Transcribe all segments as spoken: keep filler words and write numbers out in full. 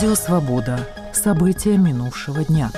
Радио «Свобода». События минувшего дня.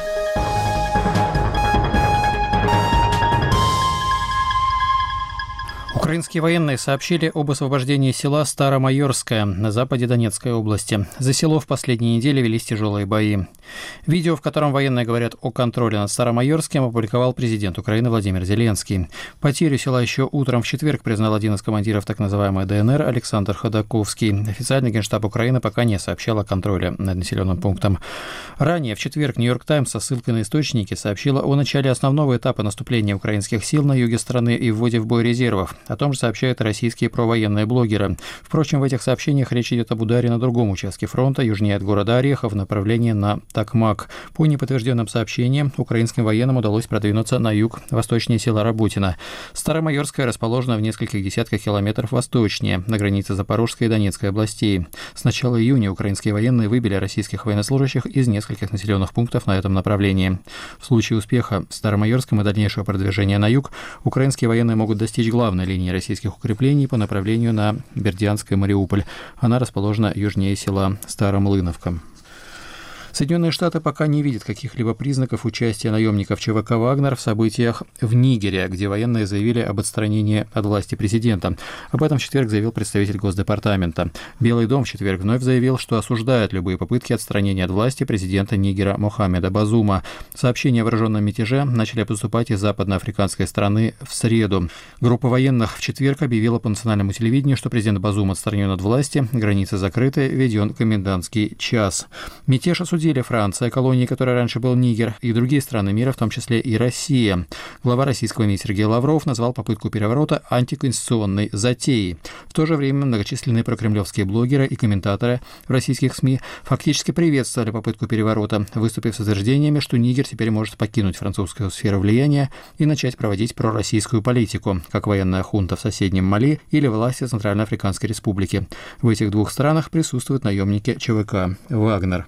Украинские военные сообщили об освобождении села Старомайорское на западе Донецкой области. За село в последние недели велись тяжелые бои. Видео, в котором военные говорят о контроле над Старомайорским, опубликовал президент Украины Владимир Зеленский. Потерю села еще утром в четверг признал один из командиров так называемой ДНР Александр Ходаковский. Официальный Генштаб Украины пока не сообщал о контроле над населенным пунктом. Ранее в четверг «Нью-Йорк Таймс» со ссылкой на источники сообщила о начале основного этапа наступления украинских сил на юге страны и вводе в бой резервов. О том же сообщают российские провоенные блогеры. Впрочем, в этих сообщениях речь идет об ударе на другом участке фронта, южнее от города Орехов, в направлении на Токмак. По неподтвержденным сообщениям, украинским военным удалось продвинуться на юг, восточнее села Работино. Старомайорское расположено в нескольких десятках километров восточнее, на границе Запорожской и Донецкой областей. С начала июня украинские военные выбили российских военнослужащих из нескольких населенных пунктов на этом направлении. В случае успеха в Старомайорском и дальнейшего продвижения на юг, украинские военные могут достичь главной линии российских укреплений по направлению на Бердянск и Мариуполь. Она расположена южнее села Старомлыновка. Соединенные Штаты пока не видят каких-либо признаков участия наемников ЧВК «Вагнер» в событиях в Нигере, где военные заявили об отстранении от власти президента. Об этом в четверг заявил представитель Госдепартамента. Белый дом в четверг вновь заявил, что осуждает любые попытки отстранения от власти президента Нигера Мохаммеда Базума. Сообщения о вооруженном мятеже начали поступать из западноафриканской страны в среду. Группа военных в четверг объявила по национальному телевидению, что президент Базум отстранен от власти, границы закрыты, введен комендантский час. Мятеж осудили Франция, колонией которой раньше был Нигер, и другие страны мира, в том числе и Россия. Глава российского МИД Сергей Лавров назвал попытку переворота антиконституционной затеей. В то же время многочисленные прокремлевские блогеры и комментаторы в российских СМИ фактически приветствовали попытку переворота, выступив с утверждениями, что Нигер теперь может покинуть французскую сферу влияния и начать проводить пророссийскую политику, как военная хунта в соседнем Мали или власти Центральноафриканской Республики. В этих двух странах присутствуют наемники ЧВК «Вагнер».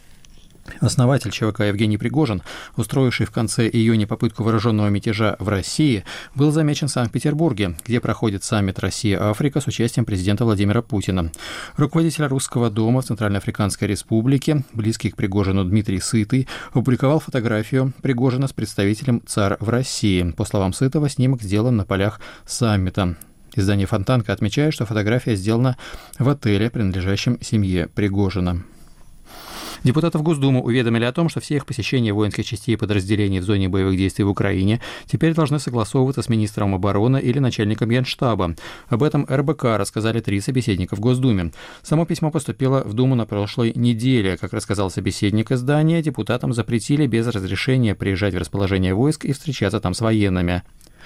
Основатель ЧВК Евгений Пригожин, устроивший в конце июня попытку вооруженного мятежа в России, был замечен в Санкт-Петербурге, где проходит саммит «Россия-Африка» с участием президента Владимира Путина. Руководитель Русского дома в Центральноафриканской Республике, близкий к Пригожину Дмитрий Сытый, опубликовал фотографию Пригожина с представителем ЦАР в России. По словам Сытого, снимок сделан на полях саммита. Издание «Фонтанка» отмечает, что фотография сделана в отеле, принадлежащем семье Пригожина. Депутатов Госдумы уведомили о том, что все их посещения воинских частей и подразделений в зоне боевых действий в Украине теперь должны согласовываться с министром обороны или начальником Генштаба. Об этом эр бэ ка рассказали три собеседника в Госдуме. Само письмо поступило в Думу на прошлой неделе. Как рассказал собеседник издания, депутатам запретили без разрешения приезжать в расположение войск и встречаться там с военными.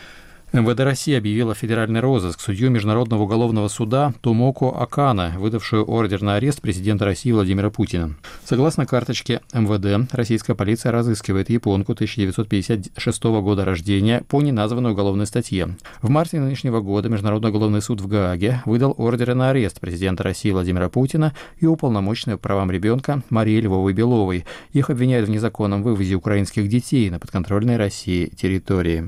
эм вэ дэ России объявила федеральный розыск судью Международного уголовного суда Томоко Акана, выдавшую ордер на арест президента России Владимира Путина. Согласно карточке эм вэ дэ, российская полиция разыскивает японку тысяча девятьсот пятьдесят шестого года рождения по неназванной уголовной статье. В марте нынешнего года Международный уголовный суд в Гааге выдал ордеры на арест президента России Владимира Путина и уполномоченной по правам ребенка Марии Львовой-Беловой. Их обвиняют в незаконном вывозе украинских детей на подконтрольной России территории.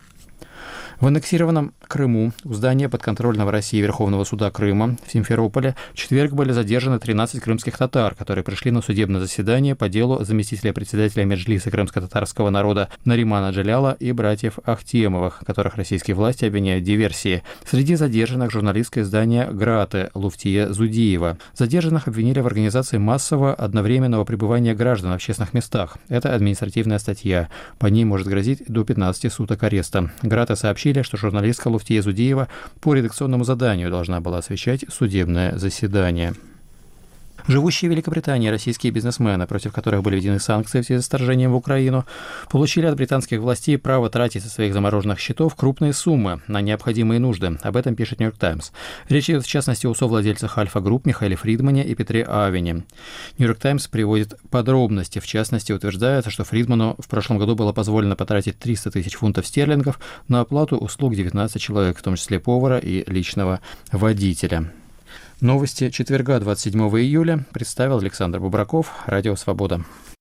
В аннексированном Крыму у здания подконтрольного России Верховного суда Крыма в Симферополе в четверг были задержаны тринадцать крымских татар, которые пришли на судебное заседание по делу заместителя председателя Меджлиса крымско-татарского народа Наримана Джаляла и братьев Ахтемовых, которых российские власти обвиняют в диверсии. Среди задержанных журналистское издание «Граты» Луфтия Зудиева. Задержанных обвинили в организации массового одновременного пребывания граждан в общественных местах. Это административная статья. По ней может грозить до пятнадцати суток ареста. «Граты» сообщили, что журналистка Луфтия Зудиева по редакционному заданию должна была освещать судебное заседание. Живущие в Великобритании российские бизнесмены, против которых были введены санкции в связи с вторжением в Украину, получили от британских властей право тратить со своих замороженных счетов крупные суммы на необходимые нужды. Об этом пишет «Нью-Йорк Таймс». Речь идет в частности о совладельцах Альфа Групп Михаиле Фридмане и Петре Авине. «Нью-Йорк Таймс» приводит подробности. В частности, утверждается, что Фридману в прошлом году было позволено потратить триста тысяч фунтов стерлингов на оплату услуг девятнадцати человек, в том числе повара и личного водителя. Новости четверга, двадцать седьмого июля, представил Александр Бубраков, Радио «Свобода».